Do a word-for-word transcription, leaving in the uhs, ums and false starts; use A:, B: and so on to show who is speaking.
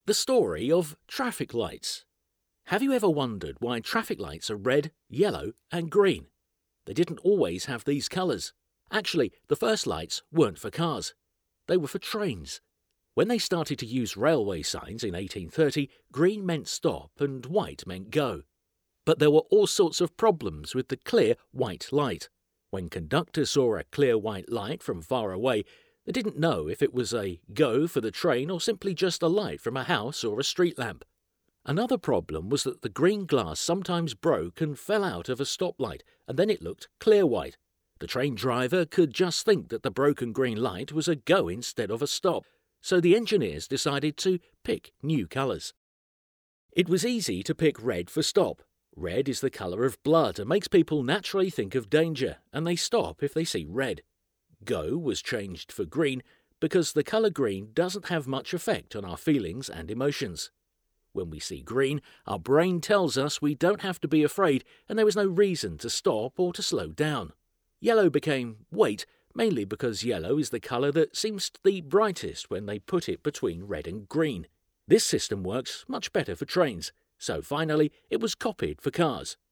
A: The story of traffic lights. Have you ever wondered why traffic lights are red, yellow and green? They didn't always have these colours. Actually, the first lights weren't for cars. They were for trains. When they started to use railway signs in eighteen thirty, green meant stop and white meant go. But there were all sorts of problems with the clear white light. When conductors saw a clear white light from far away, they didn't know if it was a go for the train or simply just a light from a house or a street lamp. Another problem was that the green glass sometimes broke and fell out of a stoplight, and then it looked clear white. The train driver could just think that the broken green light was a go instead of a stop, so the engineers decided to pick new colours. It was easy to pick red for stop. Red is the colour of blood and makes people naturally think of danger, and they stop if they see red. Go was changed for green because the colour green doesn't have much effect on our feelings and emotions. When we see green, our brain tells us we don't have to be afraid and there is no reason to stop or to slow down. Yellow became wait, mainly because yellow is the colour that seems the brightest when they put it between red and green. This system works much better for trains, so finally it was copied for cars.